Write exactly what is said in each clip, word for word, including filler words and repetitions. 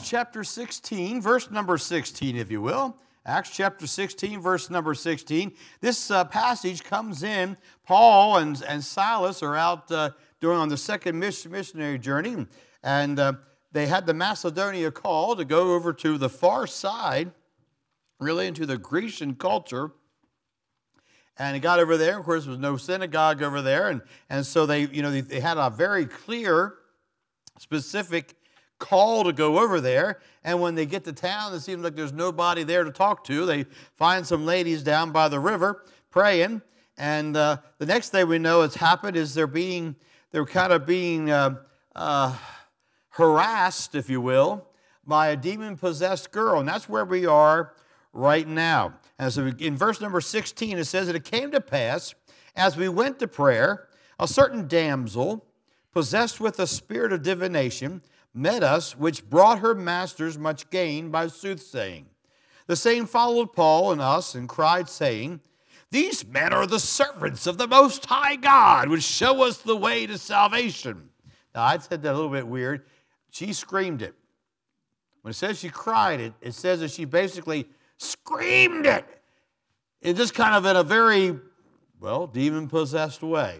chapter sixteen, verse number sixteen, if you will. Acts chapter sixteen, verse number sixteen. This uh, passage comes in. Paul and, and Silas are out uh, doing on the second missionary journey, and uh, they had the Macedonia call to go over to the far side, really into the Grecian culture. And he got over there. Of course, there was no synagogue over there, and, and so they, you know, they, they had a very clear, specific call to go over there. And when they get to town, it seems like there's nobody there to talk to. They find some ladies down by the river praying, and uh, the next thing we know has happened is they're being, they're kind of being uh, uh, harassed, if you will, by a demon-possessed girl, and that's where we are right now. And so in verse number sixteen, it says, "And it came to pass, as we went to prayer, a certain damsel, possessed with a spirit of divination, met us, which brought her masters much gain by soothsaying. The same followed Paul and us, and cried, saying, These men are the servants of the Most High God, which show us the way to salvation." Now, I said that a little bit weird. She screamed it. When it says she cried it, it says that she basically screamed it. It just kind of in a very, well, demon-possessed way.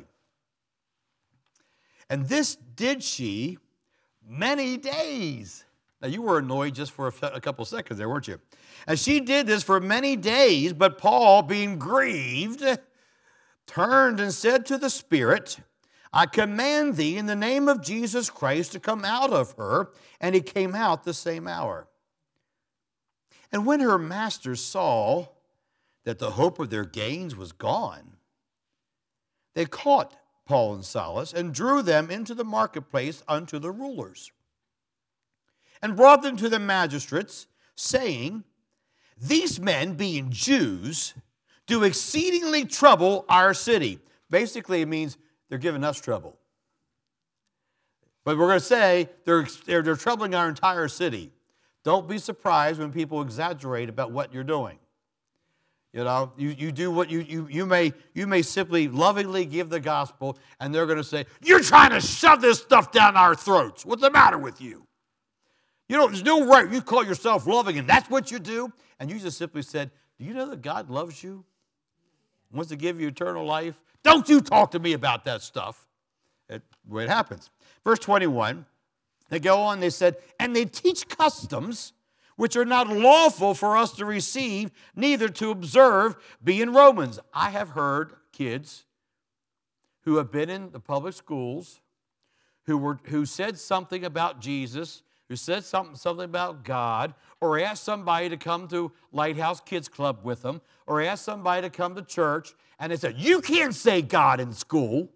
"And this did she many days." Now, you were annoyed just for a, a couple seconds there, weren't you? "And she did this for many days, but Paul, being grieved, turned and said to the Spirit, I command thee in the name of Jesus Christ to come out of her. And he came out the same hour. And when her masters saw that the hope of their gains was gone, they caught Paul and Silas and drew them into the marketplace unto the rulers, and brought them to the magistrates, saying, These men, being Jews, do exceedingly trouble our city. Basically, it means they're giving us trouble. But we're going to say they're, they're, they're troubling our entire city. Don't be surprised when people exaggerate about what you're doing. You know, you, you do what you, you, you may you may simply lovingly give the gospel, and they're going to say, You're trying to shove this stuff down our throats. What's the matter with you? You know, there's no right. You call yourself loving, and that's what you do. And you just simply said, Do you know that God loves you? Wants to give you eternal life? Don't you talk to me about that stuff. That's the way it happens. Verse twenty-one, they go on, they said, And they teach customs which are not lawful for us to receive, neither to observe, being Romans. I have heard kids who have been in the public schools who were who said something about Jesus, who said something, something about God, or asked somebody to come to Lighthouse Kids Club with them, or asked somebody to come to church, and they said, You can't say God in school.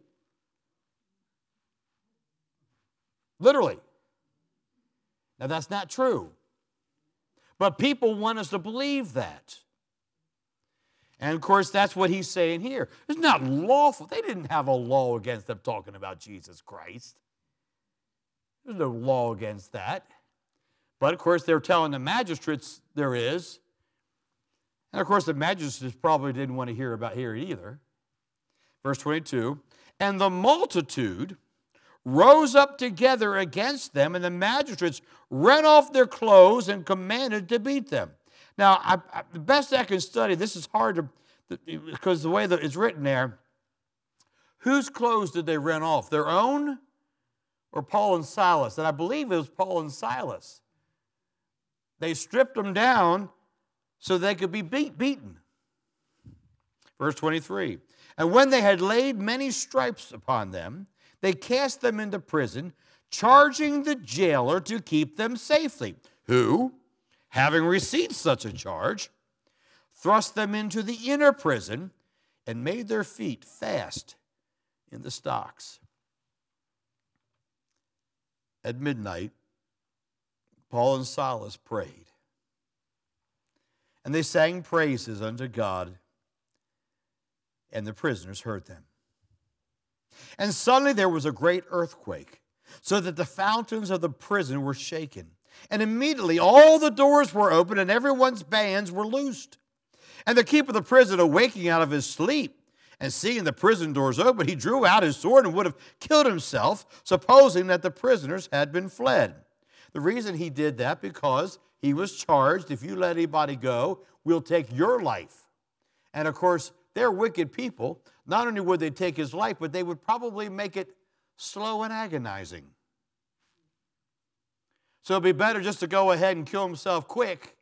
Literally. Now, that's not true. But people want us to believe that. And, of course, that's what he's saying here. It's not lawful. They didn't have a law against them talking about Jesus Christ. There's no law against that. But, of course, they're telling the magistrates there is. And, of course, the magistrates probably didn't want to hear about here either. Verse twenty-two, And the multitude rose up together against them, and the magistrates rent off their clothes and commanded to beat them. Now, I, I, the best I can study, this is hard to, because the way that it's written there, whose clothes did they rent off? Their own or Paul and Silas? And I believe it was Paul and Silas. They stripped them down so they could be beat, beaten. Verse twenty-three, And when they had laid many stripes upon them, they cast them into prison, charging the jailer to keep them safely, who, having received such a charge, thrust them into the inner prison and made their feet fast in the stocks. At midnight, Paul and Silas prayed, and they sang praises unto God, and the prisoners heard them. And suddenly there was a great earthquake, so that the fountains of the prison were shaken. And immediately all the doors were opened, and everyone's bands were loosed. And the keeper of the prison, awaking out of his sleep, and seeing the prison doors open, he drew out his sword and would have killed himself, supposing that the prisoners had been fled. The reason he did that, because he was charged, if you let anybody go, we'll take your life. And of course, they're wicked people. Not only would they take his life, but they would probably make it slow and agonizing. So it'd be better just to go ahead and kill himself quick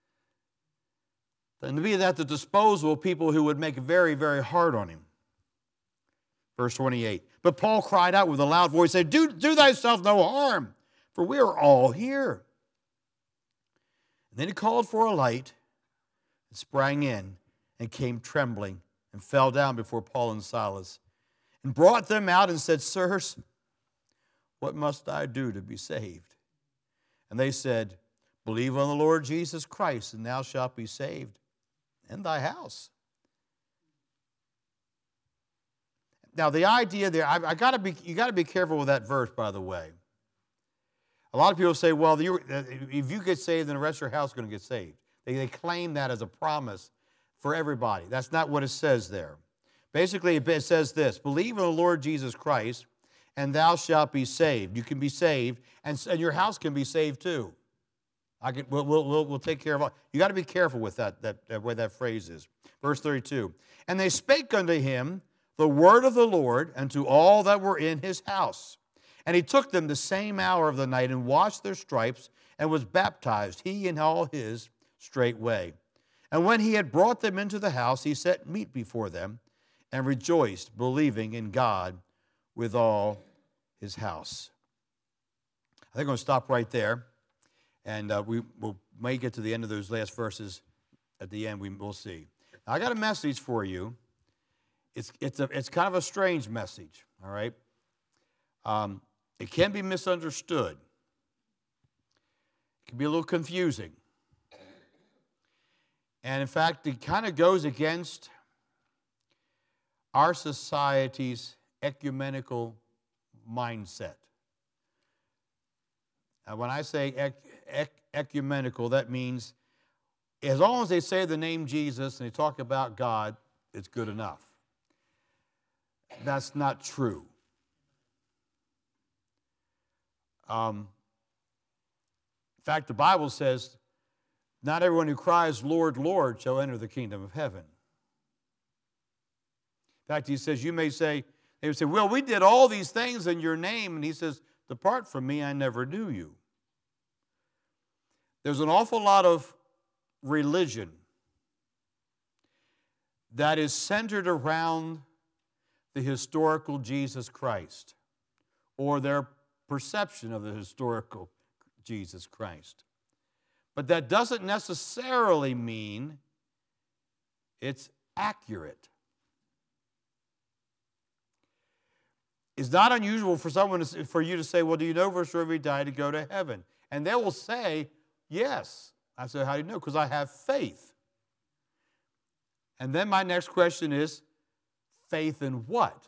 than to be at the disposal of people who would make it very, very hard on him. Verse twenty-eight, but Paul cried out with a loud voice, saying, do, do thyself no harm, for we are all here. And then he called for a light and sprang in and came trembling and fell down before Paul and Silas and brought them out and said, sirs, what must I do to be saved? And they said, believe on the Lord Jesus Christ, and thou shalt be saved in thy house. Now, the idea there, I, I gotta be, you got to be careful with that verse, by the way. A lot of people say, well, you, if you get saved, then the rest of your house is going to get saved. They, they claim that as a promise for everybody. That's not what it says there. Basically, it says this, believe in the Lord Jesus Christ, and thou shalt be saved. You can be saved, and, and your house can be saved too. I can, we'll, we'll, we'll take care of all. You got to be careful with that, that, that way that phrase is. Verse thirty-two, and they spake unto him the word of the Lord unto all that were in his house. And he took them the same hour of the night and washed their stripes and was baptized, he and all his straightway. And when he had brought them into the house, he set meat before them and rejoiced, believing in God with all his house. I think I'm going to stop right there. And uh, we will may get to the end of those last verses. At the end, we will see. Now, I got a message for you. It's, it's, a, it's kind of a strange message, all right? Um, it can be misunderstood. It can be a little confusing. And in fact, it kind of goes against our society's ecumenical mindset. Now, when I say ec- ec- ecumenical, that means as long as they say the name Jesus and they talk about God, it's good enough. That's not true. Um, in fact, the Bible says, not everyone who cries, Lord, Lord, shall enter the kingdom of heaven. In fact, he says, you may say, they would say, well, we did all these things in your name. And he says, depart from me, I never knew you. There's an awful lot of religion that is centered around the historical Jesus Christ, or their perception of the historical Jesus Christ. But that doesn't necessarily mean it's accurate. It's not unusual for someone to, for you to say, well, do you know for sure if he died to go to heaven? And they will say, yes. I said, how do you know? Because I have faith. And then my next question is, faith in what?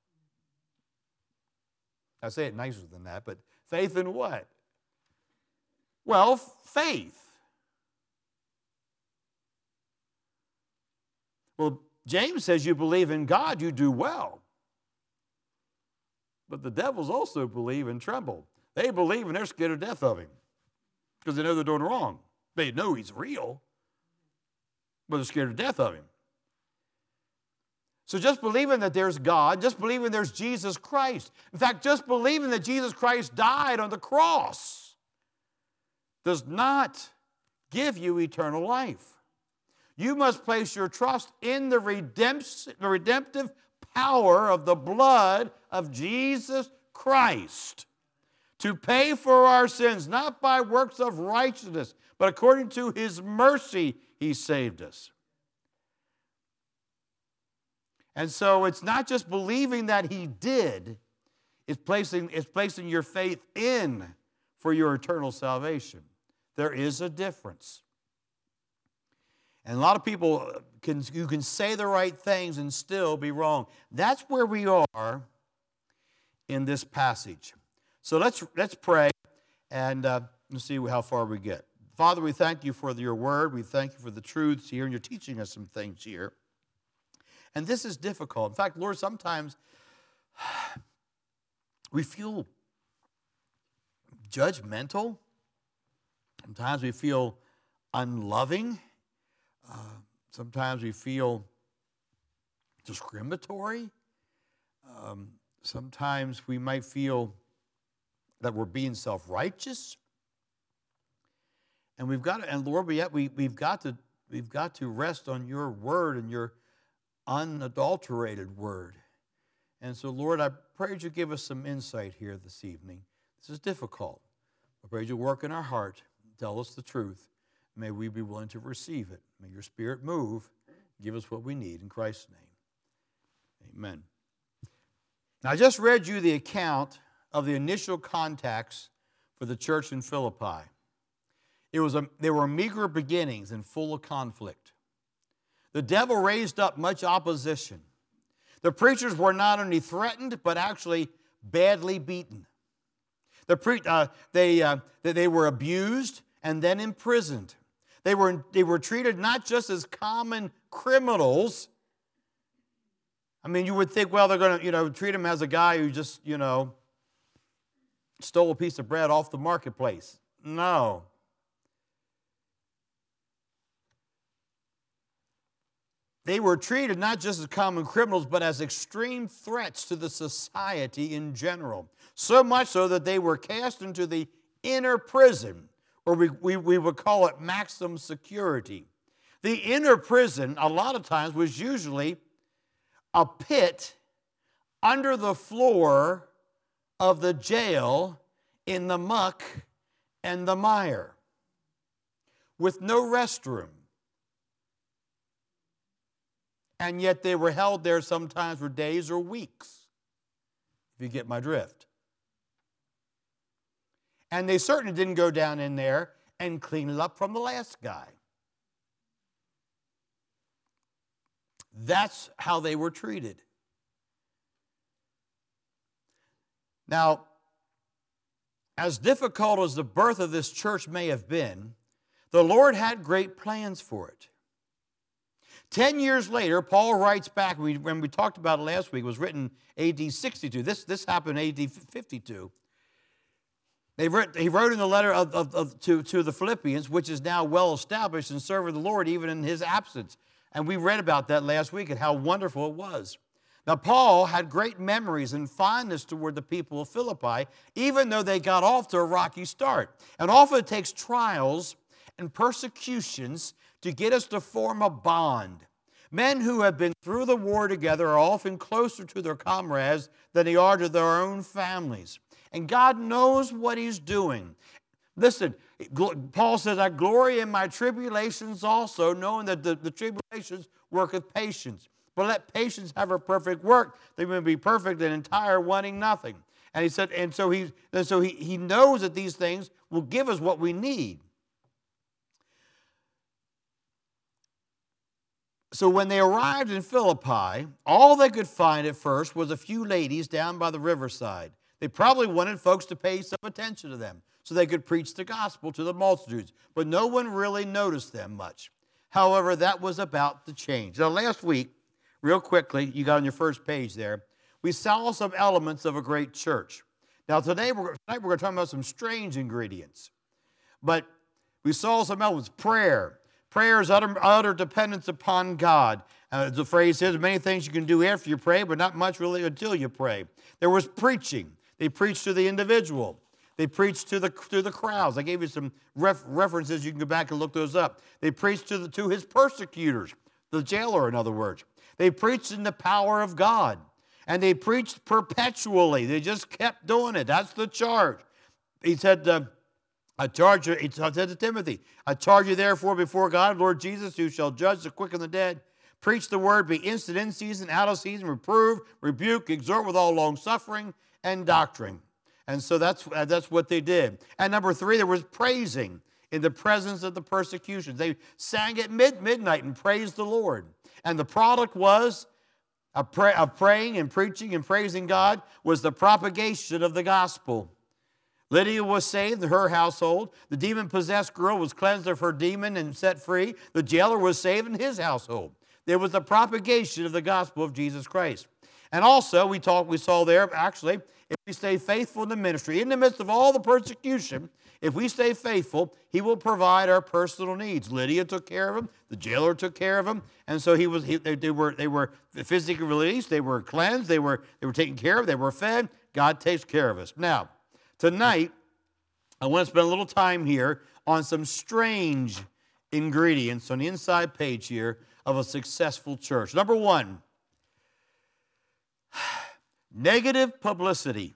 I say it nicer than that, but faith in what? Well, faith. Well, James says you believe in God, you do well. But the devils also believe and tremble. They believe and they're scared to death of him because they know they're doing wrong. They know he's real, but they're scared to death of him. So just believing that there's God, just believing there's Jesus Christ. In fact, just believing that Jesus Christ died on the cross does not give you eternal life. You must place your trust in the redemptive power of the blood of Jesus Christ to pay for our sins, not by works of righteousness, but according to his mercy, he saved us. And so it's not just believing that he did, it's placing, it's placing your faith in for your eternal salvation. There is a difference. And a lot of people, can you can say the right things and still be wrong. That's where we are in this passage. So let's, let's pray and uh, let's see how far we get. Father, we thank you for your word. We thank you for the truths here, and you're teaching us some things here. And this is difficult. In fact, Lord, sometimes we feel judgmental Sometimes we feel unloving. Uh, sometimes we feel discriminatory. Um, sometimes we might feel that we're being self-righteous. And we've got to, and Lord, we, we, we've got to, we've got to rest on your word and your unadulterated word. And so, Lord, I pray that you give us some insight here this evening. This is difficult. I pray you work in our heart, tell us the truth. May we be willing to receive it. May your Spirit move, give us what we need. In Christ's name, amen. Now, I just read you the account of the initial contacts for the church in Philippi. It was a, there were meager beginnings and full of conflict. The devil raised up much opposition. The preachers were not only threatened, but actually badly beaten. The pre, uh, they, uh, they were abused and then imprisoned. They were, they were treated not just as common criminals. I mean, you would think, well, they're going to, you know, treat him as a guy who just, you know, stole a piece of bread off the marketplace. No. They were treated not just as common criminals, but as extreme threats to the society in general. So much so that they were cast into the inner prison, or we, we, we would call it maximum security. The inner prison, a lot of times, was usually a pit under the floor of the jail in the muck and the mire with no restroom. And yet they were held there sometimes for days or weeks, if you get my drift. And they certainly didn't go down in there and clean it up from the last guy. That's how they were treated. Now, as difficult as the birth of this church may have been, the Lord had great plans for it. Ten years later, Paul writes back, we, when we talked about it last week, it was written A D sixty-two. This, this happened A D fifty-two. They wrote, he wrote in the letter of, of, of, to, to the Philippians, which is now well established in serving the Lord even in his absence. And we read about that last week and how wonderful it was. Now, Paul had great memories and fondness toward the people of Philippi, even though they got off to a rocky start. And often it takes trials and persecutions to get us to form a bond. Men who have been through the war together are often closer to their comrades than they are to their own families. And God knows what he's doing. Listen, Paul says, I glory in my tribulations also, knowing that the, the tribulations worketh patience. But let patience have her perfect work, they may be perfect and entire, wanting nothing. And he said, and so he and so he, he knows that these things will give us what we need. So when they arrived in Philippi, all they could find at first was a few ladies down by the riverside. They probably wanted folks to pay some attention to them so they could preach the gospel to the multitudes. But no one really noticed them much. However, that was about to change. Now, last week, real quickly, you got on your first page there, we saw some elements of a great church. Now, today we're, tonight we're going to talk about some strange ingredients. But we saw some elements. Prayer. Prayer is utter, utter dependence upon God. Uh, the phrase says, many things you can do after you pray, but not much really until you pray. There was preaching. They preached to the individual. They preached to the, to the crowds. I gave you some ref, references. You can go back and look those up. They preached to, the, to his persecutors, the jailer, in other words. They preached in the power of God. And they preached perpetually. They just kept doing it. That's the charge. He said, uh, I charge you, he said to Timothy, I charge you therefore before God, Lord Jesus, who shall judge the quick and the dead. Preach the word, be instant in season, out of season, reprove, rebuke, exhort with all long suffering and doctrine. And so that's, uh, that's what they did. And number three, there was praising in the presence of the persecution. They sang at mid- midnight and praised the Lord. And the product was, of, pray- of praying and preaching and praising God, was the propagation of the gospel. Lydia was saved in her household. The demon-possessed girl was cleansed of her demon and set free. The jailer was saved in his household. There was the propagation of the gospel of Jesus Christ. And also, we talked, we saw there, actually, if we stay faithful in the ministry, in the midst of all the persecution, if we stay faithful, he will provide our personal needs. Lydia took care of him. The jailer took care of him. And so he was. He, they, they were. They were physically released. They were cleansed. They were. They were taken care of. They were fed. God takes care of us. Now, tonight, I want to spend a little time here on some strange ingredients on the inside page here of a successful church. Number one, negative publicity.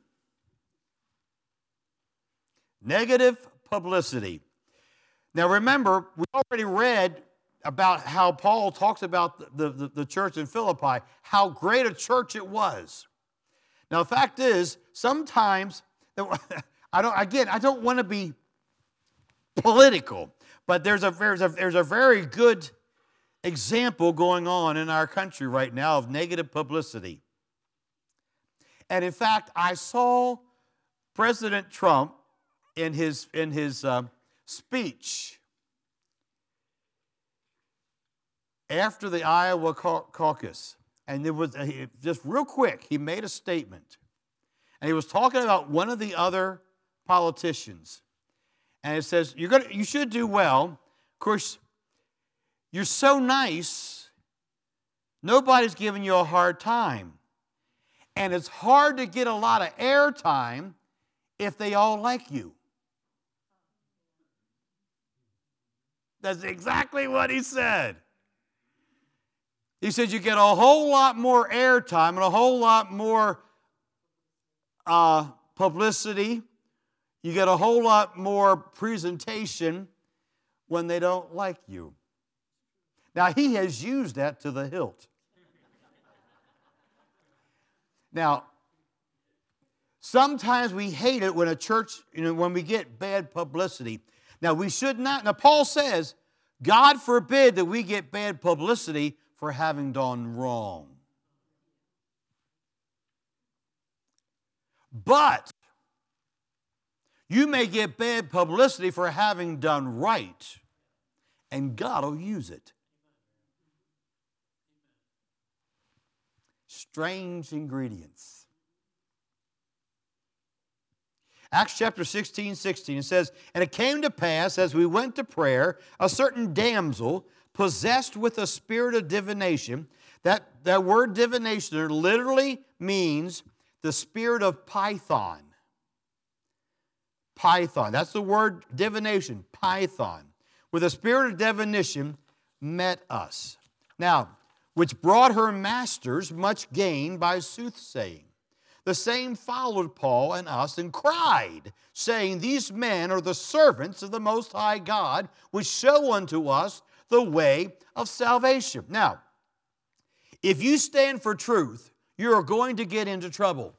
Negative publicity. Now remember, we already read about how Paul talks about the, the, the church in Philippi, how great a church it was. Now the fact is, sometimes, I don't, again, I don't want to be political, but there's a, there's a, there's a very good example going on in our country right now of negative publicity. And in fact, I saw President Trump in his, in his uh, speech after the Iowa caucus. And it was just real quick, he made a statement. And he was talking about one of the other politicians. And it says, You're gonna, you should do well. Of course, you're so nice, nobody's giving you a hard time. And it's hard to get a lot of airtime if they all like you. That's exactly what he said. He said you get a whole lot more airtime and a whole lot more uh, publicity. You get a whole lot more presentation when they don't like you. Now, he has used that to the hilt. Now, sometimes we hate it when a church, you know, when we get bad publicity. Now, we should not. Now, Paul says, God forbid that we get bad publicity for having done wrong. But you may get bad publicity for having done right, and God will use it. Strange ingredients. Acts chapter sixteen, sixteen, it says, And it came to pass, as we went to prayer, a certain damsel, possessed with a spirit of divination. That, that word divination literally means the spirit of Python. Python. That's the word divination, Python. With a spirit of divination met us. Now, which brought her masters much gain by soothsaying. The same followed Paul and us and cried, saying, These men are the servants of the Most High God, which show unto us the way of salvation. Now, if you stand for truth, you are going to get into trouble.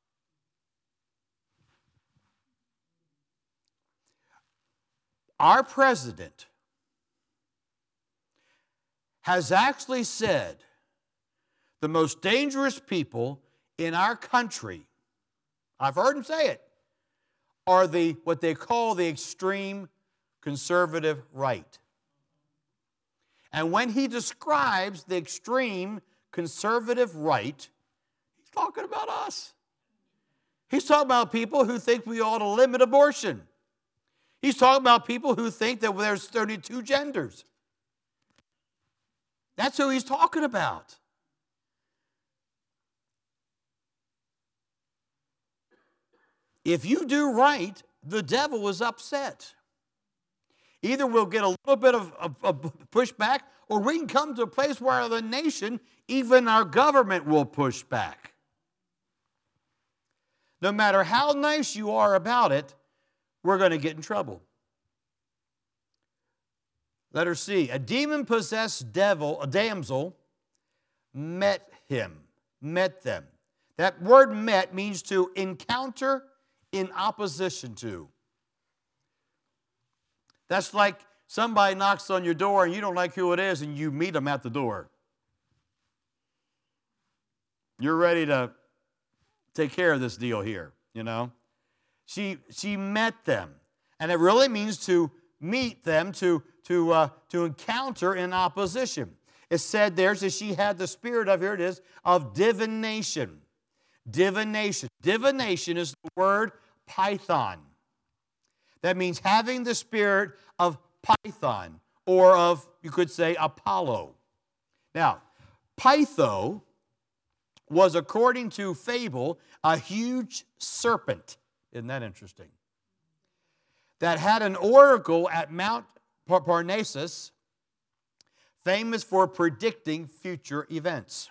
Our president has actually said the most dangerous people in our country, I've heard him say it, are the what they call the extreme conservative right. And when he describes the extreme conservative right, he's talking about us. He's talking about people who think we ought to limit abortion. He's talking about people who think that there's thirty-two genders. That's who he's talking about. If you do right, the devil is upset. Either we'll get a little bit of, of, of pushback, or we can come to a place where the nation, even our government, will push back. No matter how nice you are about it, we're going to get in trouble. Letter C. A demon-possessed devil, a damsel, met him, met them. That word met means to encounter in opposition to. That's like somebody knocks on your door and you don't like who it is and you meet them at the door. You're ready to take care of this deal here, you know. She, she met them. And it really means to meet them, to, to, uh, to encounter in opposition. It said there that she had the spirit of, here it is, of divination. Divination. Divination is the word Python. That means having the spirit of Python, or of, you could say, Apollo. Now, Pytho was, according to fable, a huge serpent. Isn't that interesting? That had an oracle at Mount Parnassus, famous for predicting future events.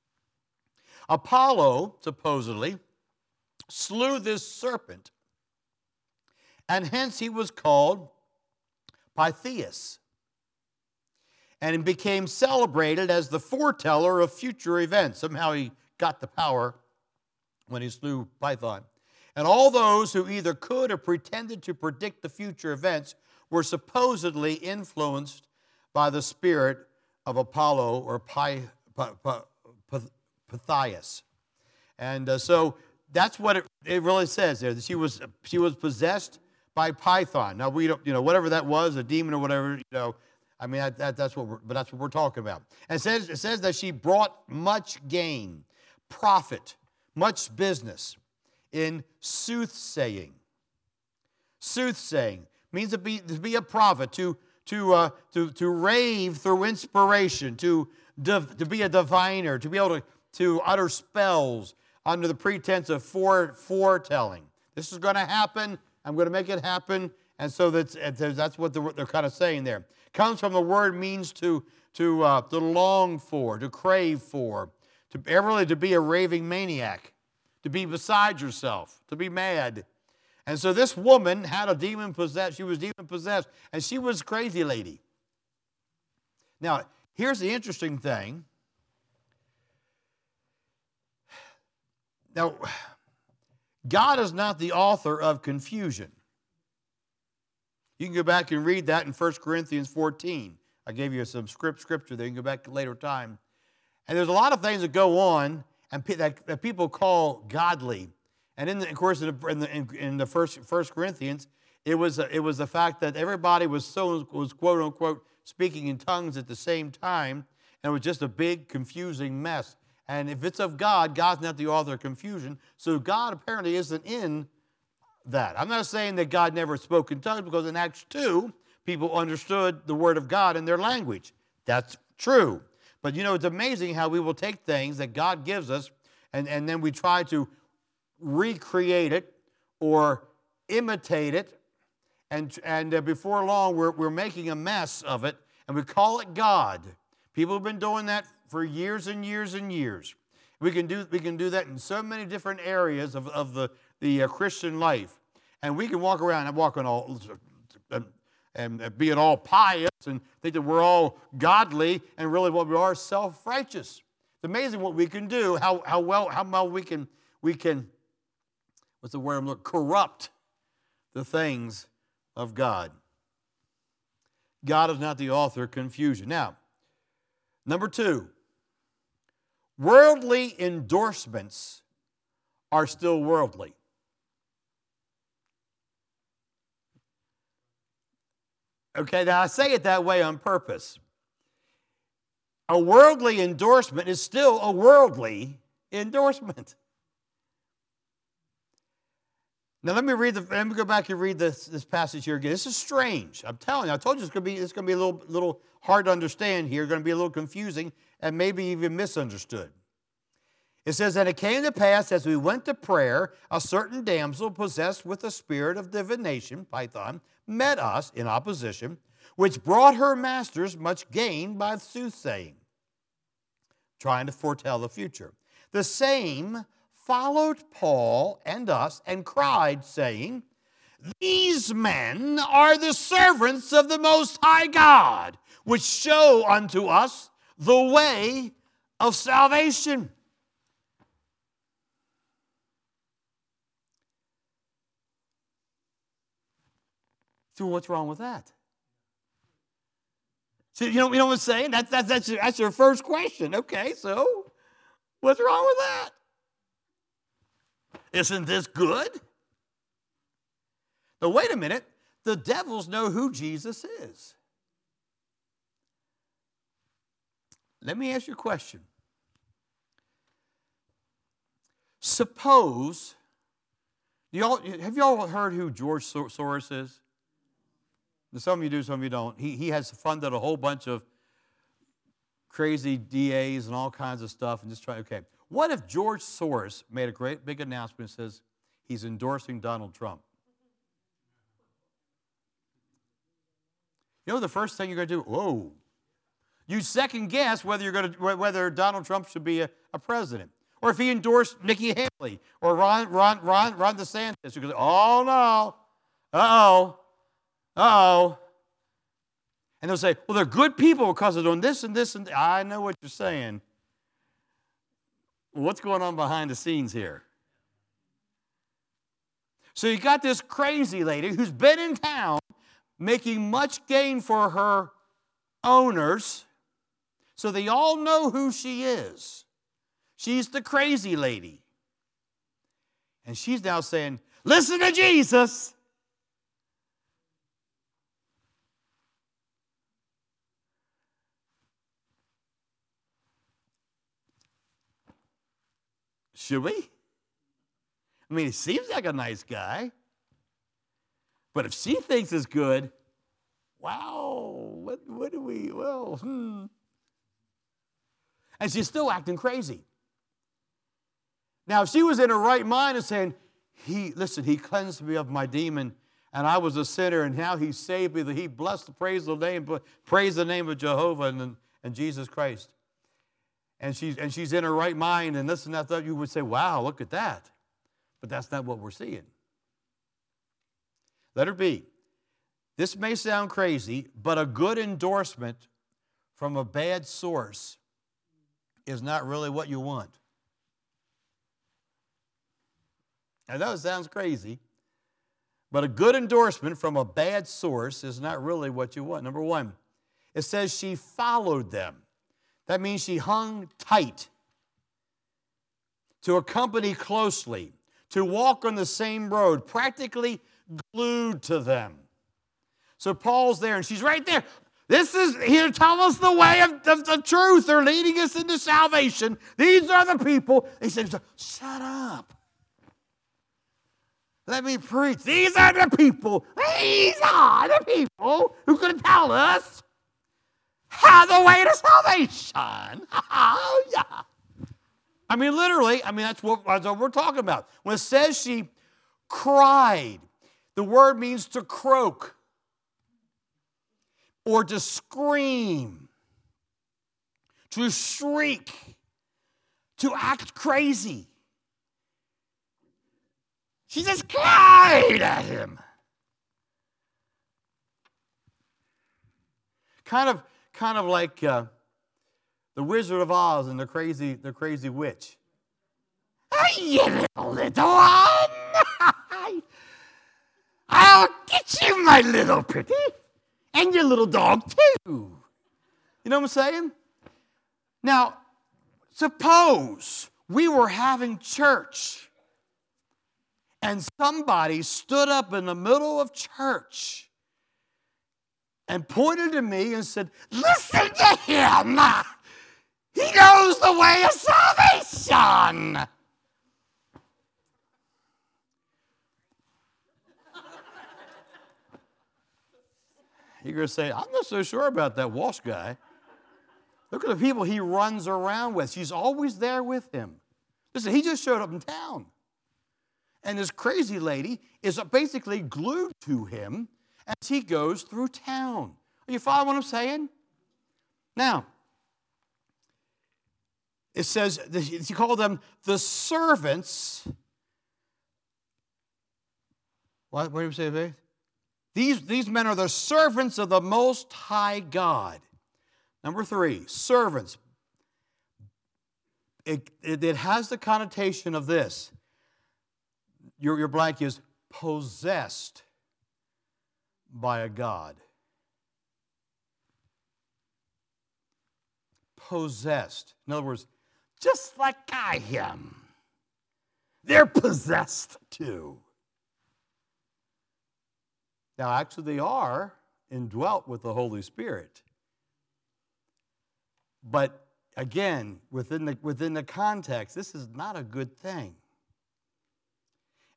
Apollo, supposedly, slew this serpent, and hence he was called Pythias, and became celebrated as the foreteller of future events. Somehow he got the power when he slew Python. And all those who either could or pretended to predict the future events were supposedly influenced by the spirit of Apollo, or Py, Py, Py, Pythias. And uh, so that's what it, it really says there. That she was she was possessed by Python. Now we don't, you know, whatever that was, a demon or whatever, you know. I mean, that, that, that's what we're, but that's what we're talking about. And it says it says that she brought much gain, profit, much business in soothsaying. Soothsaying means to be to be a prophet, to to uh, to to rave through inspiration, to div, to be a diviner, to be able to to utter spells under the pretense of fore, foretelling. This is going to happen. I'm going to make it happen. And so that's, that's what they're kind of saying there. Comes from the word means to, to, uh, to long for, to crave for, to really to be a raving maniac, to be beside yourself, to be mad. And so this woman had a demon possessed. She was demon possessed, and she was a crazy lady. Now, here's the interesting thing. Now, God is not the author of confusion. You can go back and read that in First Corinthians fourteen. I gave you some script scripture there. You can go back at a later time. And there's a lot of things that go on and that, that people call godly. And in the, of course, in the, in the, in the first, First Corinthians, it was, it was the fact that everybody was so was quote unquote speaking in tongues at the same time, and it was just a big confusing mess. And if it's of God, God's not the author of confusion. So God apparently isn't in that. I'm not saying that God never spoke in tongues, because in Acts two, people understood the word of God in their language. That's true. But you know, it's amazing how we will take things that God gives us, and, and then we try to recreate it or imitate it. And, and uh, before long, we're, we're making a mess of it, and we call it God. People have been doing that for years and years and years. We can do, we can do that in so many different areas of, of the, the uh, Christian life. And we can walk around and walk on all, and, and being all pious and think that we're all godly, and really what we are is self-righteous. It's amazing what we can do, how, how well how well we can, we can, what's the word I'm looking, corrupt the things of God. God is not the author of confusion. Now, number two, worldly endorsements are still worldly. Okay, now I say it that way on purpose. A worldly endorsement is still a worldly endorsement. Now let me read the. Let me go back and read this, this passage here again. This is strange. I'm telling you. I told you it's going to be. It's going to be a little, little hard to understand here. It's going to be a little confusing and maybe even misunderstood. It says, "And it came to pass as we went to prayer, a certain damsel possessed with the spirit of divination, Python, met us in opposition, which brought her masters much gain by soothsaying," trying to foretell the future. "The same followed Paul and us and cried, saying, These men are the servants of the Most High God, which show unto us the way of salvation." So what's wrong with that? So you know, you know what I'm saying? That, that, that's, your, that's your first question. Okay, so what's wrong with that? Isn't this good? But wait a minute. The devils know who Jesus is. Let me ask you a question. suppose, y'all, have you all heard who George Soros is? Some of you do, some of you don't. He, he has funded a whole bunch of crazy D As and all kinds of stuff and just try, okay. What if George Soros made a great big announcement and says he's endorsing Donald Trump? You know the first thing you're going to do? Whoa. You second guess whether you're going to whether Donald Trump should be a, a president. Or if he endorsed Nikki Haley or Ron, Ron, Ron, Ron DeSantis, you go, oh no, uh-oh, uh-oh. And they'll say, well, they're good people because they're doing this and this and th-. I know what you're saying. What's going on behind the scenes here? So you got this crazy lady who's been in town making much gain for her owners, so they all know who she is. She's the crazy lady. And she's now saying, listen to Jesus. Should we? I mean, he seems like a nice guy. But if she thinks it's good, wow, what, what do we, well, hmm. And she's still acting crazy. Now, if she was in her right mind and saying, he, listen, he cleansed me of my demon, and I was a sinner, and now he saved me, that he blessed, praise the name, praise the name of Jehovah and, and Jesus Christ. And she's, and she's in her right mind, and this and that, that, you would say, wow, look at that. But that's not what we're seeing. Letter B. This may sound crazy, but a good endorsement from a bad source is not really what you want. I know it sounds crazy, but a good endorsement from a bad source is not really what you want. Number one, it says she followed them. That means she hung tight, to accompany closely, to walk on the same road, practically glued to them. So Paul's there, and she's right there. This is here to tell us the way of, of the truth. They're leading us into salvation. These are the people. He said, shut up. Let me preach. These are the people. These are the people who can tell us how the way to salvation. Oh, yeah. I mean, literally, I mean, that's what, that's what we're talking about. When it says she cried, the word means to croak or to scream, to shriek, to act crazy. She just cried at him. Kind of, kind of like uh, the Wizard of Oz and the crazy, the crazy witch. Oh, you little, little one! I'll get you, my little pretty, and your little dog too. You know what I'm saying? Now, suppose we were having church and somebody stood up in the middle of church and pointed to me and said, listen to him. He knows the way of salvation. You're going to say, I'm not so sure about that Walsh guy. Look at the people he runs around with. She's always there with him. Listen, he just showed up in town. And this crazy lady is basically glued to him as he goes through town. Are you following what I'm saying? Now, it says, you call them the servants. What, what do you say, Faith? These, these men are the servants of the Most High God. Number three, servants. It, it, it has the connotation of this. Your, your blank is possessed by a God. Possessed. In other words, just like I am. They're possessed too. Now, actually, they are indwelt with the Holy Spirit. But again, within the, within the context, this is not a good thing.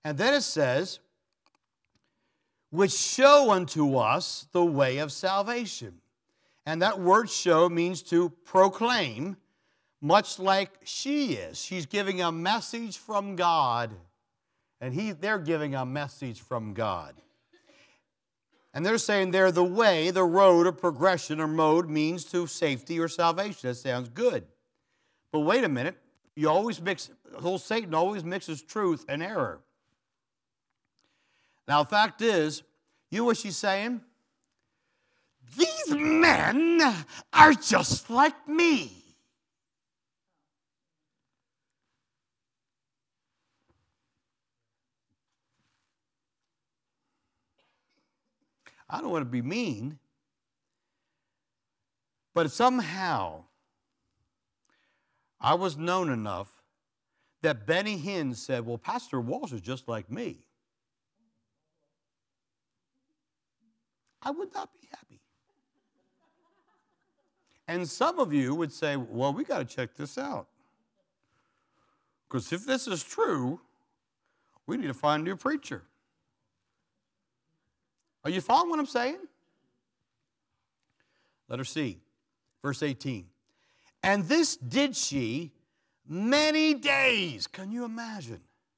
And then it says, which show unto us the way of salvation. And that word show means to proclaim, much like she is. She's giving a message from God, and he, they're giving a message from God. And they're saying they're the way, the road, or progression, or mode means to safety or salvation. That sounds good. But wait a minute. You always mix, the whole Satan always mixes truth and error. Now, the fact is, you know what she's saying? These men are just like me. I don't want to be mean, but somehow I was known enough that Benny Hinn said, well, Pastor Walsh is just like me. I would not be happy. And some of you would say, well, we got to check this out. Because if this is true, we need to find a new preacher. Are you following what I'm saying? Letter C, verse eighteen. And this did she many days. Can you imagine?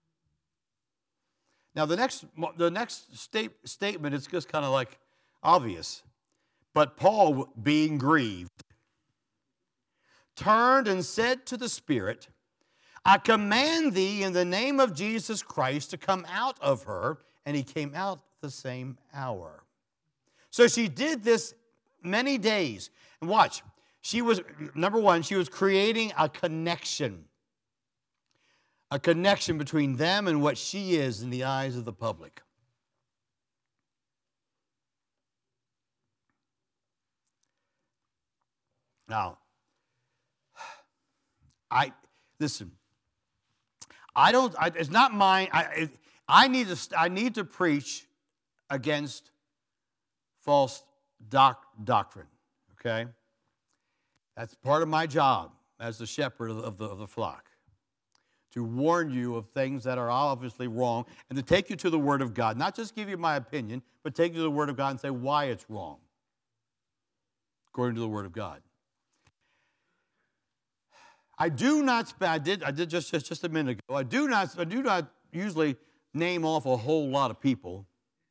Now, the next, the next state, statement is just kind of like obvious. But Paul, being grieved, turned and said to the Spirit, I command thee in the name of Jesus Christ to come out of her. And he came out the same hour. So she did this many days. And watch, she was, number one, she was creating a connection. A connection between them and what she is in the eyes of the public. Now, I, listen, I don't, I, it's not mine, I, it, I need to, I need to preach against false doc, doctrine, okay? That's part of my job as the shepherd of the, of the, of the flock, to warn you of things that are obviously wrong and to take you to the Word of God, not just give you my opinion, but take you to the Word of God and say why it's wrong, according to the Word of God. I do not, I did, I did just, just, just a minute ago, I do not, I do not usually name off a whole lot of people.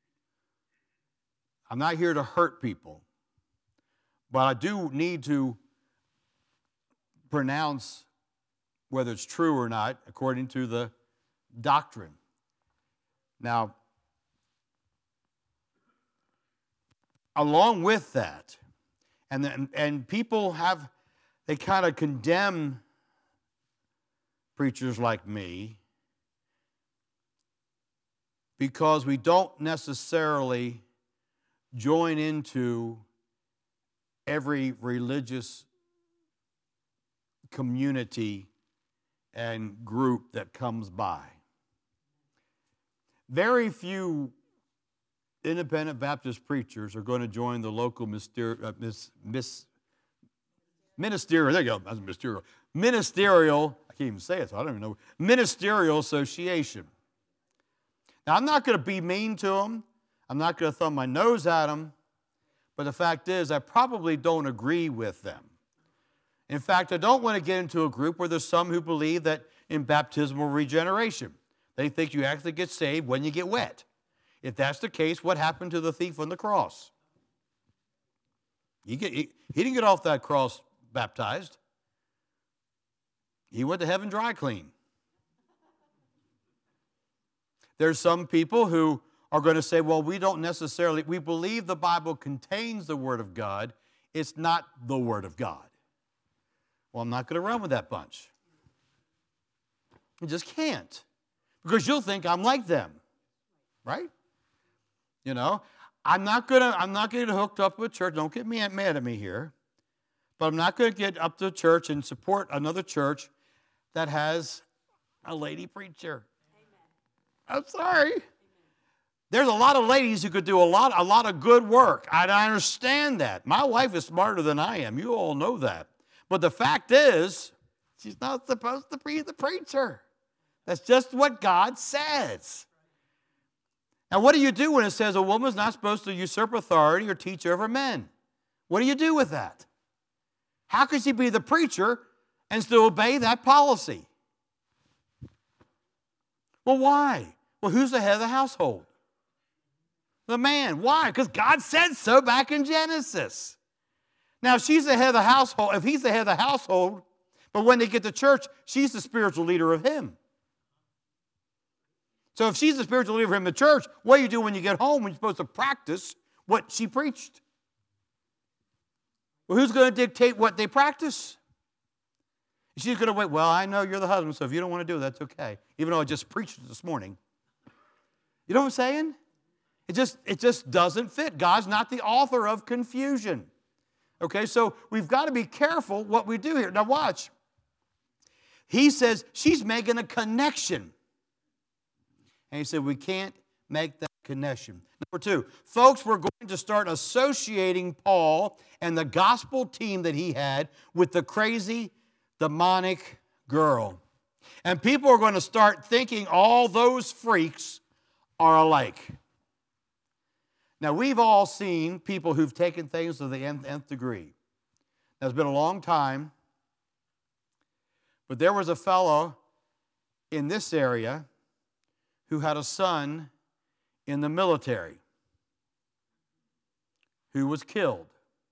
I'm not here to hurt people, but I do need to pronounce whether it's true or not according to the doctrine. Now, along with that, and, and, and people have, they kind of condemn preachers like me because we don't necessarily join into every religious community and group that comes by. Very few independent Baptist preachers are going to join the local myster- uh, mis- mis- ministerial, there you go, that's ministerial, ministerial, I can't even say it, so I don't even know, ministerial association. Now, I'm not going to be mean to them. I'm not going to thumb my nose at them. But the fact is, I probably don't agree with them. In fact, I don't want to get into a group where there's some who believe that in baptismal regeneration, they think you actually get saved when you get wet. If that's the case, what happened to the thief on the cross? He, get, he, he didn't get off that cross baptized. He went to heaven dry clean. There's some people who are going to say, well, we don't necessarily, we believe the Bible contains the Word of God. It's not the Word of God. Well, I'm not going to run with that bunch. I just can't. Because you'll think I'm like them. Right? You know, I'm not going to, I'm not going to get hooked up with church. Don't get me mad at me here. But I'm not going to get up to church and support another church that has a lady preacher. I'm sorry. There's a lot of ladies who could do a lot, a lot of good work. I, I understand that. My wife is smarter than I am. You all know that. But the fact is, she's not supposed to be the preacher. That's just what God says. Now, what do you do when it says a woman's not supposed to usurp authority or teach over men? What do you do with that? How could she be the preacher and still obey that policy? Well, why? Well, who's the head of the household? The man. Why? Because God said so back in Genesis. Now, if she's the head of the household, if he's the head of the household, but when they get to church, she's the spiritual leader of him. So if she's the spiritual leader of him in the church, what do you do when you get home when you're supposed to practice what she preached? Well, who's going to dictate what they practice? She's going to wait, well, I know you're the husband, so if you don't want to do it, that's okay. Even though I just preached it this morning. You know what I'm saying? It just, it just doesn't fit. God's not the author of confusion. Okay, so we've got to be careful what we do here. Now watch. He says she's making a connection. And he said we can't make that connection. Number two, folks, we're going to start associating Paul and the gospel team that he had with the crazy, demonic girl. And people are going to start thinking all those freaks are alike. Now, we've all seen people who've taken things to the nth, nth degree. Now, it's been a long time, but there was a fellow in this area who had a son in the military who was killed.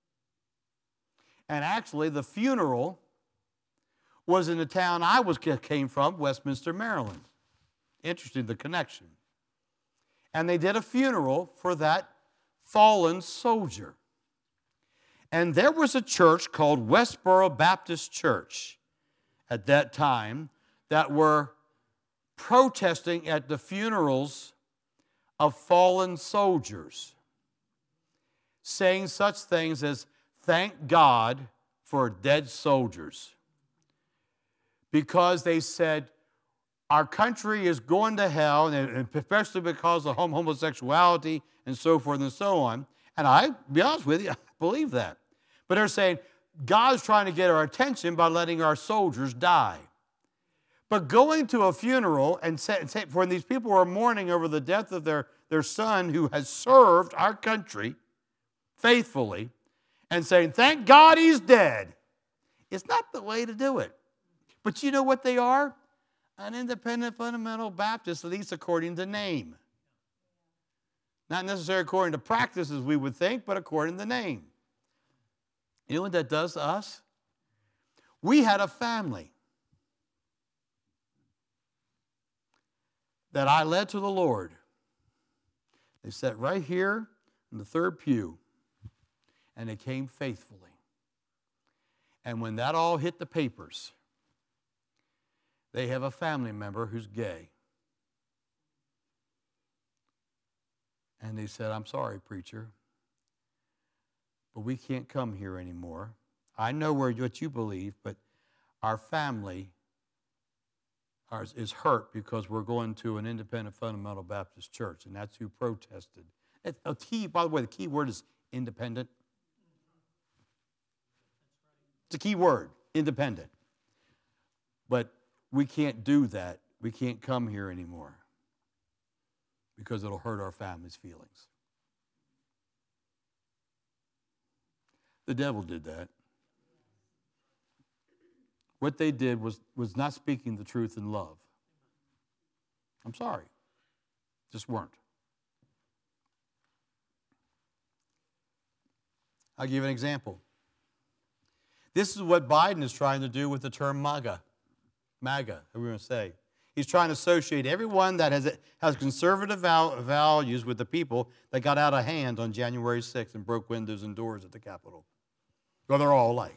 And actually, the funeral was in the town I was came from, Westminster, Maryland. Interesting, the connection. And they did a funeral for that fallen soldier. And there was a church called Westboro Baptist Church at that time that were protesting at the funerals of fallen soldiers, saying such things as, thank God for dead soldiers. Because they said, our country is going to hell, and especially because of homosexuality and so forth and so on. And I, to be honest with you, I believe that. But they're saying, God's trying to get our attention by letting our soldiers die. But going to a funeral and say, say, when these people are mourning over the death of their, their son who has served our country faithfully, and saying, thank God he's dead, it's not the way to do it. But you know what they are? An independent fundamental Baptist, at least according to name. Not necessarily according to practice, as we would think, but according to name. You know what that does to us? We had a family that I led to the Lord. They sat right here in the third pew, and they came faithfully. And when that all hit the papers, they have a family member who's gay. And they said, I'm sorry, preacher, but we can't come here anymore. I know where, what you believe, but our family ours is hurt because we're going to an independent fundamental Baptist church, and that's who protested. A key, by the way, the key word is independent. It's a key word, independent. But we can't do that. We can't come here anymore because it'll hurt our family's feelings. The devil did that. What they did was, was not speaking the truth in love. I'm sorry. Just weren't. I'll give you an example. This is what Biden is trying to do with the term MAGA. MAGA, we're going to say. He's trying to associate everyone that has, has conservative val- values with the people that got out of hand on January sixth and broke windows and doors at the Capitol. Well, they're all alike.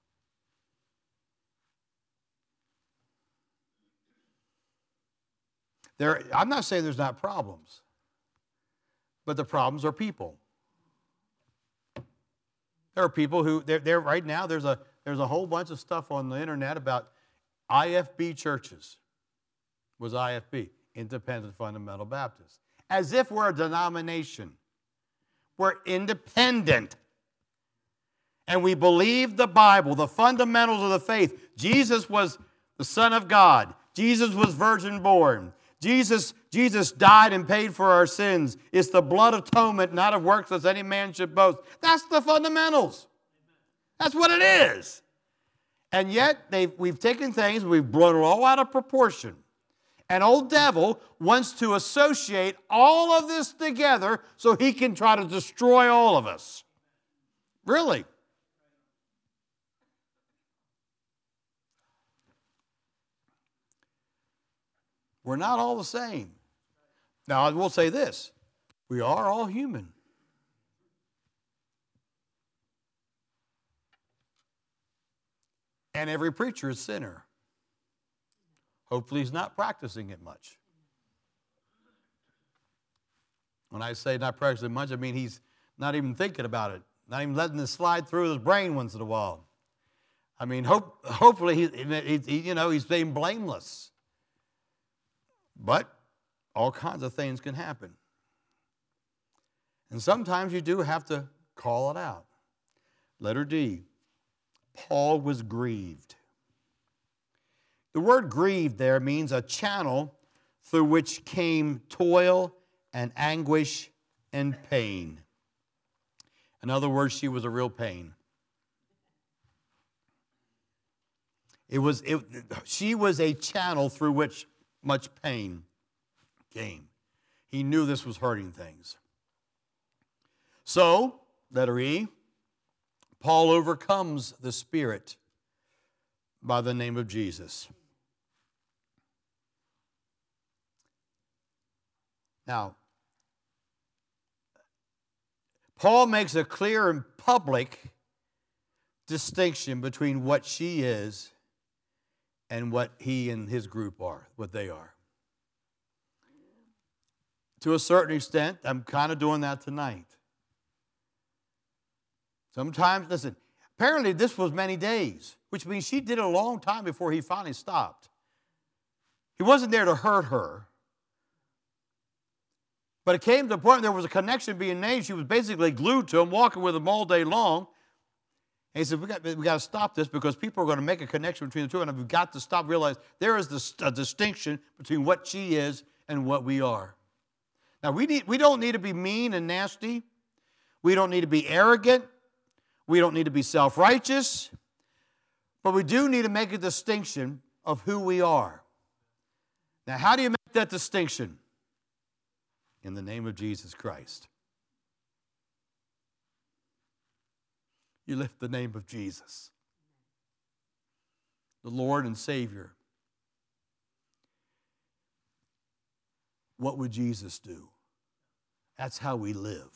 There, I'm not saying there's not problems, but the problems are people. There are people who, they're, they're right now, there's a, there's a whole bunch of stuff on the internet about I F B churches. Was I F B, Independent Fundamental Baptist. As if we're a denomination. We're independent. And we believe the Bible, the fundamentals of the faith. Jesus was the Son of God. Jesus was virgin born. Jesus Jesus died and paid for our sins. It's the blood atonement, not of works, as any man should boast. That's the fundamentals. That's what it is. And yet, they've, we've taken things, we've blown it all out of proportion. And old devil wants to associate all of this together so he can try to destroy all of us. Really. We're not all the same. Now, I will say this. We are all human. And every preacher is a sinner. Hopefully he's not practicing it much. When I say not practicing much, I mean he's not even thinking about it, not even letting it slide through his brain once in a while. I mean, hope, hopefully he, he, he, you know, he's being blameless. But all kinds of things can happen. And sometimes you do have to call it out. Letter D, Paul was grieved. The word grieved there means a channel through which came toil and anguish and pain. In other words, she was a real pain. It was, it, she was a channel through which much pain came. He knew this was hurting things. So, letter E, Paul overcomes the Spirit by the name of Jesus. Now, Paul makes a clear and public distinction between what she is and what he and his group are, what they are. To a certain extent, I'm kind of doing that tonight. Sometimes, listen, apparently this was many days, which means she did it a long time before he finally stopped. He wasn't there to hurt her. But it came to the point there was a connection being made. She was basically glued to him, walking with him all day long. And he said, we got, we got to stop this because people are going to make a connection between the two, and we've got to stop, realize there is this, a distinction between what she is and what we are. Now, we, need, we don't need to be mean and nasty. We don't need to be arrogant. We don't need to be self-righteous. But we do need to make a distinction of who we are. Now, how do you make that distinction? In the name of Jesus Christ. You lift the name of Jesus, the Lord and Savior. What would Jesus do? That's how we live.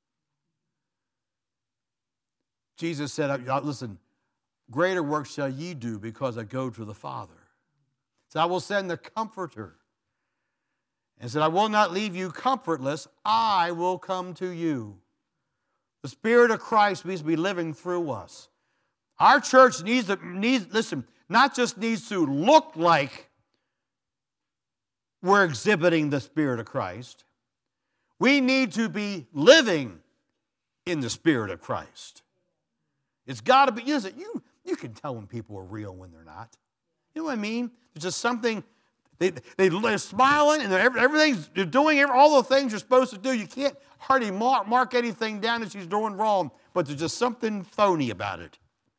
Jesus said, listen, greater works shall ye do because I go to the Father. So I will send the Comforter. And said, I will not leave you comfortless. I will come to you. The Spirit of Christ needs to be living through us. Our church needs to, needs, listen, not just needs to look like we're exhibiting the Spirit of Christ. We need to be living in the Spirit of Christ. It's got to be, listen, you, you can tell when people are real when they're not. You know what I mean? There's just something. They, they, they're smiling and they're, everything's, they're doing all the things you're supposed to do. You can't hardly mark, mark anything down that she's doing wrong, but there's just something phony about it.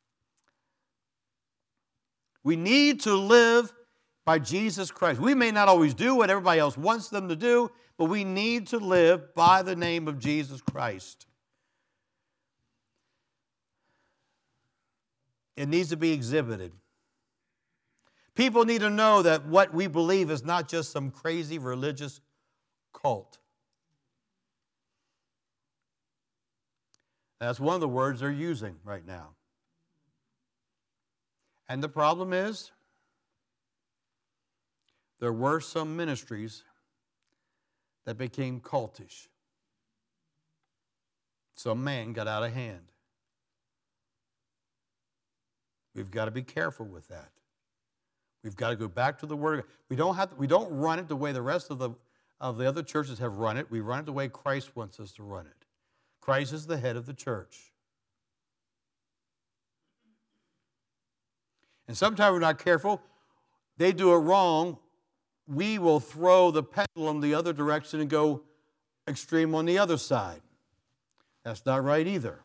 We need to live by Jesus Christ. We may not always do what everybody else wants them to do, but we need to live by the name of Jesus Christ. It needs to be exhibited. People need to know that what we believe is not just some crazy religious cult. That's one of the words they're using right now. And the problem is, there were some ministries that became cultish. Some man got out of hand. We've got to be careful with that. We've got to go back to the Word of God. We don't have to, we don't run it the way the rest of the, of the other churches have run it. We run it the way Christ wants us to run it. Christ is the head of the church. And sometimes we're not careful. They do it wrong. we will throw the pendulum the other direction and go extreme on the other side. That's not right either.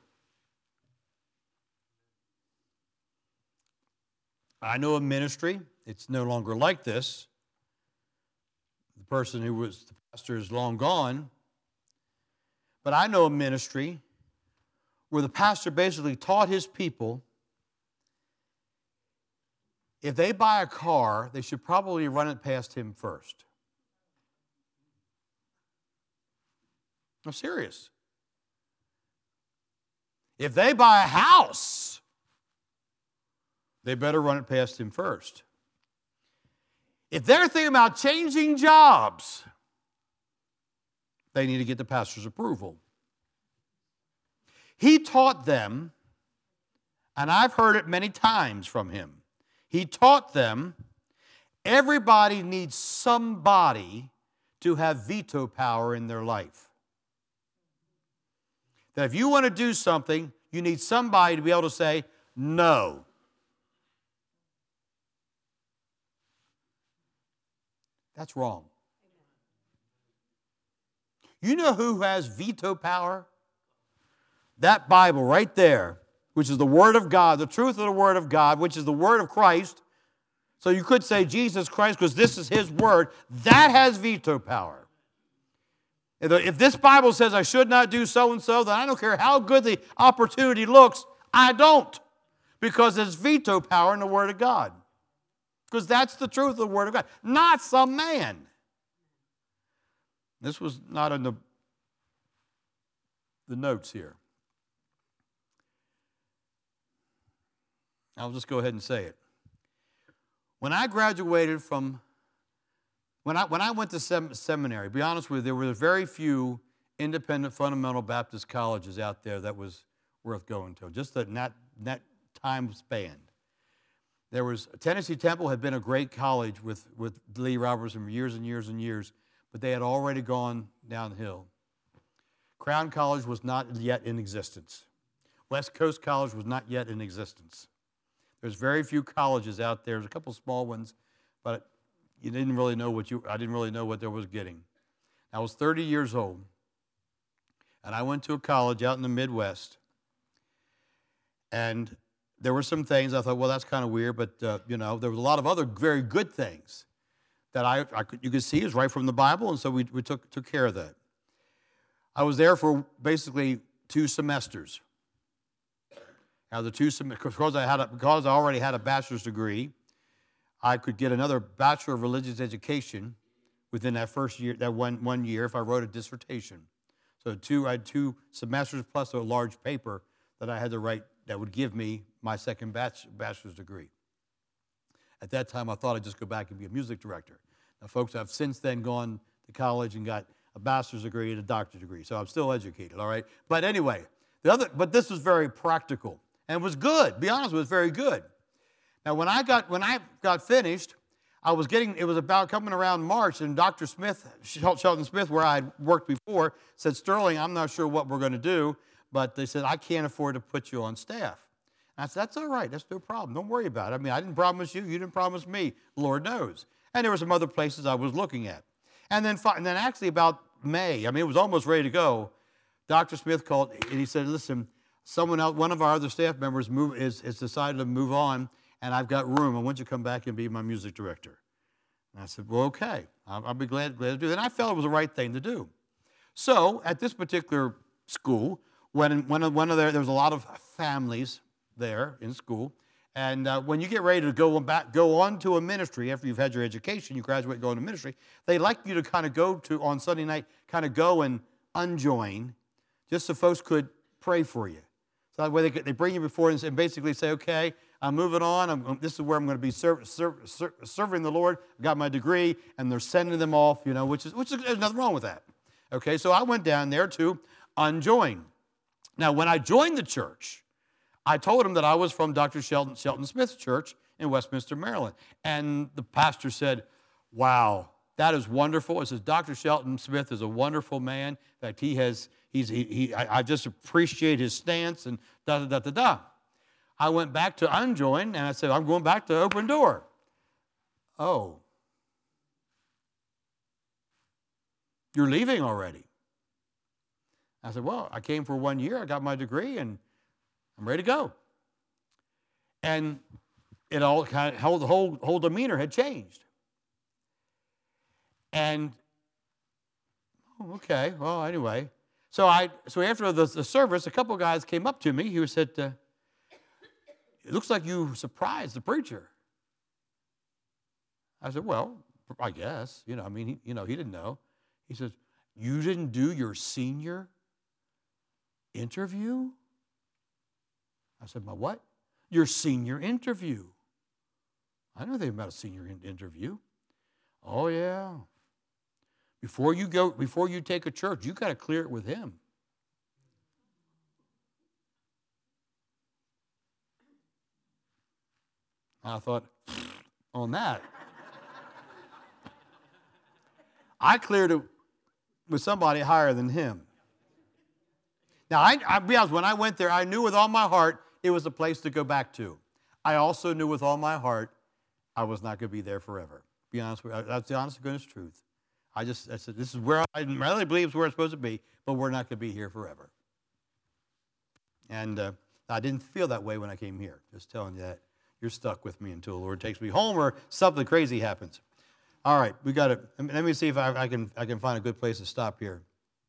I know a ministry, it's no longer like this. The person who was the pastor is long gone. But I know a ministry where the pastor basically taught his people, if they buy a car, they should probably run it past him first. I'm serious. If they buy a house, they better run it past him first. If they're thinking about changing jobs, they need to get the pastor's approval. He taught them, and I've heard it many times from him, he taught them everybody needs somebody to have veto power in their life. That if you want to do something, you need somebody to be able to say no. That's wrong. You know who has veto power? That Bible right there, which is the Word of God, the truth of the Word of God, which is the Word of Christ. So you could say Jesus Christ because this is His Word. That has veto power. If this Bible says I should not do so-and-so, then I don't care how good the opportunity looks, I don't. Because there's veto power in the Word of God. Because that's the truth of the Word of God, not some man. This was not in the, the notes here. I'll just go ahead and say it. When I graduated from, when I, when I went to sem- seminary, to be honest with you, there were very few independent fundamental Baptist colleges out there that was worth going to, just in that, that time span. There was, Tennessee Temple had been a great college with, with Lee Roberson for years and years and years, but they had already gone downhill. Crown College was not yet in existence. West Coast College was not yet in existence. There's very few colleges out there. There's a couple small ones, but you didn't really know what you, I didn't really know what there was getting. I was thirty years old, and I went to a college out in the Midwest, and there were some things I thought, well, that's kind of weird, but, uh, you know, there was a lot of other very good things that I, I could, you could see is right from the Bible, and so we, we took, took care of that. I was there for basically two semesters. Now, the two semesters, because I, had a, because I already had a bachelor's degree, I could get another Bachelor of Religious Education within that first year, that one, one year, if I wrote a dissertation. So two, I had two semesters plus a large paper that I had to write that would give me my second bachelor's degree. At that time, I thought I'd just go back and be a music director. Now, folks, I've since then gone to college and got a bachelor's degree and a doctorate degree, so I'm still educated, all right? But anyway, the other, but this was very practical, and it was good. To be honest, it was very good. Now, when I got when I got finished, I was getting, it was about coming around March, and Doctor Smith, Shelton Smith, where I had worked before, said, Sterling, I'm not sure what we're going to do, but they said, I can't afford to put you on staff. And I said, that's all right. That's no problem. Don't worry about it. I mean, I didn't promise you. You didn't promise me. Lord knows. And there were some other places I was looking at. And then, and then actually about May, I mean, it was almost ready to go, Doctor Smith called, and he said, listen, someone else, one of our other staff members move, is, is decided to move on, and I've got room. I want you to come back and be my music director. And I said, well, okay. I'll, I'll be glad, glad to do that. And I felt it was the right thing to do. So at this particular school, when, when, when there, there was a lot of families there in school, and uh, when you get ready to go on, back, go on to a ministry after you've had your education, you graduate and go into ministry, they like you to kind of go to, on Sunday night, kind of go and unjoin, just so folks could pray for you. So that way they, they bring you before and basically say, okay, I'm moving on. I'm, this is where I'm going to be serve, serve, serve, serving the Lord. I got my degree, and they're sending them off, you know, which is, which is, there's nothing wrong with that. Okay, so I went down there to unjoin. Now, when I joined the church, I told him that I was from Doctor Shelton, Shelton Smith's church in Westminster, Maryland. And the pastor said, wow, that is wonderful. He says, Doctor Shelton Smith is a wonderful man. In fact, he has, he's, he, he I, I just appreciate his stance and da, da, da, da, da. I went back to unjoin, and I said, I'm going back to Open Door. Oh. you're leaving already. I said, well, I came for one year. I got my degree, and I'm ready to go. And it all kind of, whole, the whole, whole demeanor had changed. And, oh, okay, well, anyway. So I, so after the, the service, a couple of guys came up to me who said, uh, it looks like you surprised the preacher. I said, well, I guess. You know, I mean, he, you know, he didn't know. He says, you didn't do your senior interview? I said, my what? Your senior interview. I know anything about a senior in- interview. Oh, yeah. Before you go, before you take a church, you got to clear it with him. I thought, on that. I cleared it with somebody higher than him. Now, I, I'll be honest, when I went there, I knew with all my heart it was a place to go back to. I also knew with all my heart I was not going to be there forever. Be honest with you. That's the honest to goodness truth. I just I said, this is where I really believe is where it's supposed to be, but we're not going to be here forever. And uh, I didn't feel that way when I came here. Just telling you that. You're stuck with me until the Lord takes me home or something crazy happens. All right, we got to, let me see if I, I can I can find a good place to stop here.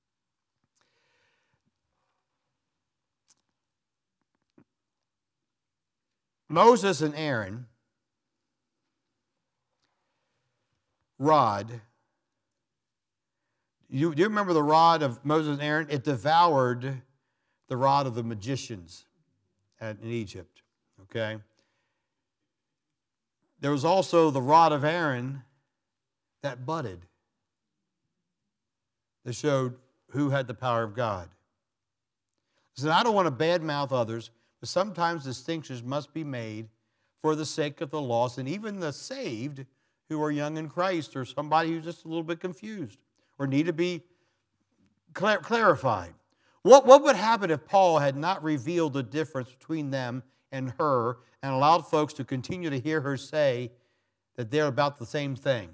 Moses and Aaron, rod. You, do you remember the rod of Moses and Aaron? It devoured the rod of the magicians at, in Egypt, okay? There was also the rod of Aaron that budded, that showed who had the power of God. So I don't want to badmouth others, but sometimes distinctions must be made for the sake of the lost and even the saved who are young in Christ or somebody who's just a little bit confused or need to be clar- clarified. What, what would happen if Paul had not revealed the difference between them and her and allowed folks to continue to hear her say that they're about the same thing?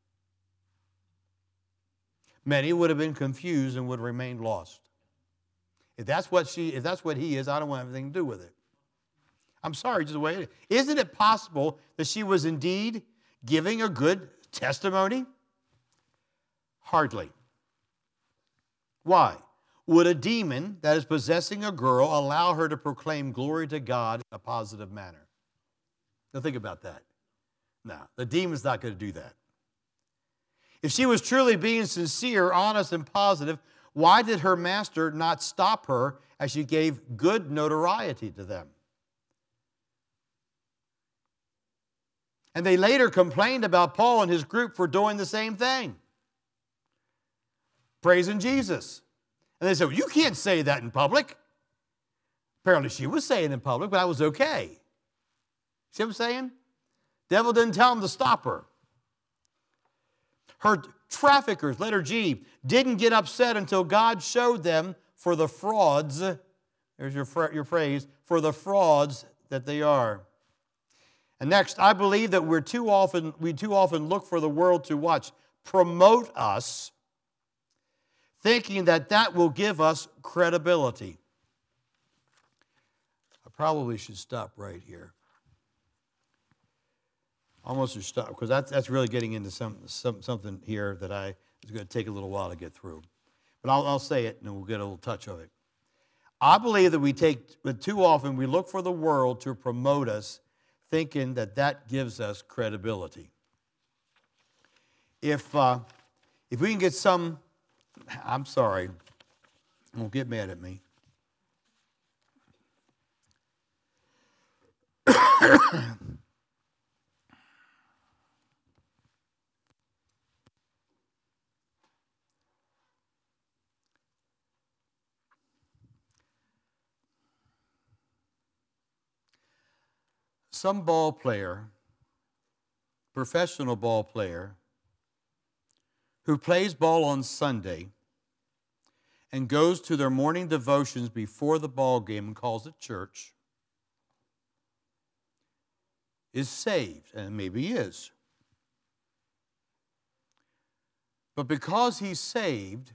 Many would have been confused and would have remained lost. If that's what she, if that's what he is, I don't want anything to do with it. I'm sorry, just the way it is. Isn't it possible that she was indeed giving a good testimony? Hardly. Why? Would a demon that is possessing a girl allow her to proclaim glory to God in a positive manner? Now think about that. No, the demon's not going to do that. If she was truly being sincere, honest, and positive, why did her master not stop her as she gave good notoriety to them? And they later complained about Paul and his group for doing the same thing, praising Jesus. And they said, well, you can't say that in public. Apparently she was saying it in public, but that was okay. See what I'm saying? Devil didn't tell him to stop her. Her traffickers, letter G, didn't get upset until God showed them for the frauds, there's your, your phrase, for the frauds that they are. And next, I believe that we're too often, we too often look for the world to watch, promote us, thinking that that will give us credibility. I probably should stop right here. Almost should stop, because that's, that's really getting into some, some, something here that I is going to take a little while to get through. But I'll, I'll say it, and we'll get a little touch of it. I believe that we take, but too often we look for the world to promote us, thinking that that gives us credibility. If, uh, if we can get some, I'm sorry, don't get mad at me. Some ball player, professional ball player, who plays ball on Sunday and goes to their morning devotions before the ball game and calls it church, is saved, and maybe he is. But because he's saved,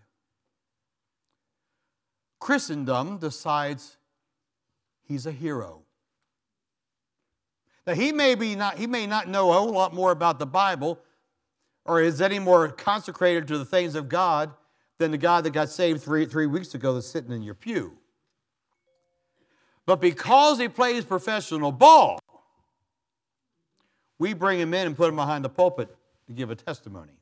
Christendom decides he's a hero. Now, he may be not, he may not know a whole lot more about the Bible or is any more consecrated to the things of God than the guy that got saved three, three weeks ago that's sitting in your pew. But because he plays professional ball, we bring him in and put him behind the pulpit to give a testimony.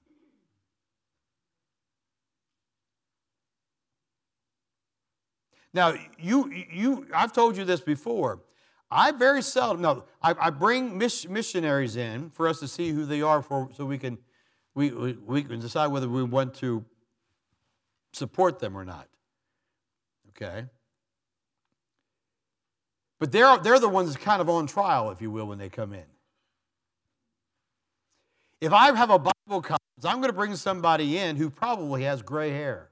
Now, you, you, I've told you this before. I very seldom, no, I, I bring miss, missionaries in for us to see who they are for, so we can, we, we, we can decide whether we want to support them or not. Okay? But they're, they're the ones that's kind of on trial, if you will, when they come in. If I have a Bible conference, I'm going to bring somebody in who probably has gray hair.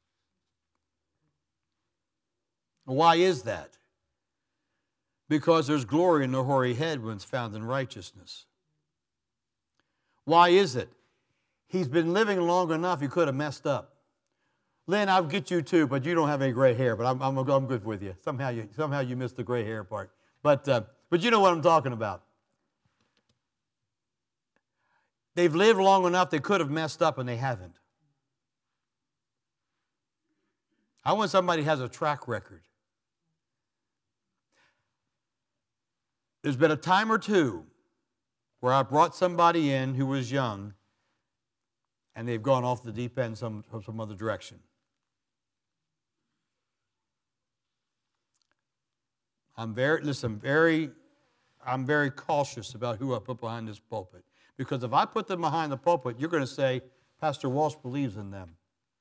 Why is that? Because there's glory in the hoary head when it's found in righteousness. Why is it? He's been living long enough, he could have messed up. Lynn, I'll get you too, but you don't have any gray hair, but I'm, I'm, I'm good with you. Somehow you, somehow you missed the gray hair part. But, uh, but you know what I'm talking about. They've lived long enough, they could have messed up, and they haven't. I want somebody who has a track record. There's been a time or two where I brought somebody in who was young, and they've gone off the deep end some, some other direction. I'm very, listen, very, I'm very cautious about who I put behind this pulpit. Because if I put them behind the pulpit, you're going to say, Pastor Walsh believes in them.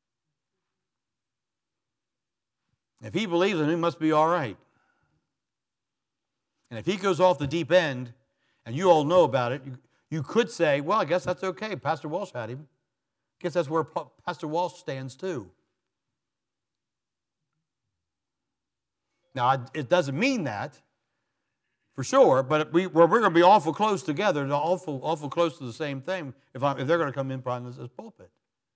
If he believes in them, he must be all right. And if he goes off the deep end, and you all know about it, you, you could say, well, I guess that's okay. Pastor Walsh had him. I guess that's where Pastor Walsh stands too. Now, it doesn't mean that, for sure, but we, we're, we're going to be awful close together, awful, awful close to the same thing if, I, if they're going to come in behind this, this pulpit.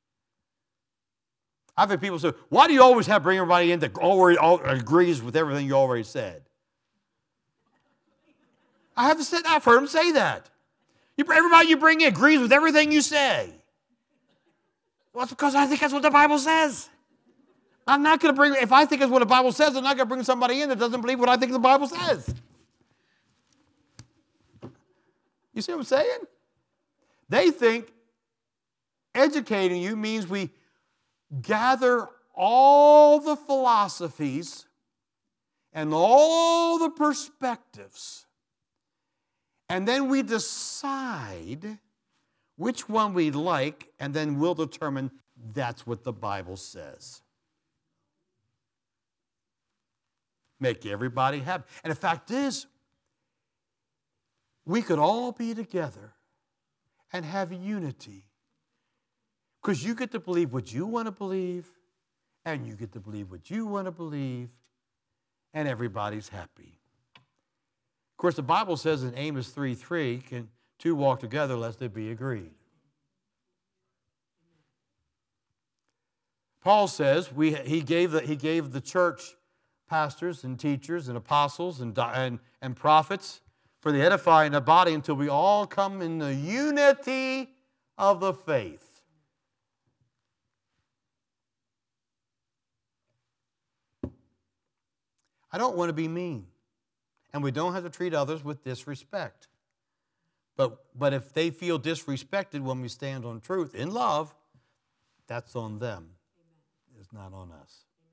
I've had people say, why do you always have to bring everybody in that already all, agrees with everything you already said? I have said, I've heard them say that. You, everybody you bring in agrees with everything you say. Well, it's because I think that's what the Bible says. I'm not going to bring, if I think it's what the Bible says, I'm not going to bring somebody in that doesn't believe what I think the Bible says. You see what I'm saying? They think educating you means we gather all the philosophies and all the perspectives, and then we decide which one we like, and then we'll determine that's what the Bible says. Make everybody happy. And the fact is, we could all be together and have unity. Because you get to believe what you want to believe, and you get to believe what you want to believe, and everybody's happy. Of course, the Bible says in Amos three three, can two walk together lest they be agreed. Paul says we, he, gave the, he gave the church pastors and teachers and apostles and, and, and prophets for the edifying of the body until we all come in the unity of the faith. I don't want to be mean. And we don't have to treat others with disrespect. But, but if they feel disrespected when we stand on truth in love, that's on them. It's not on us.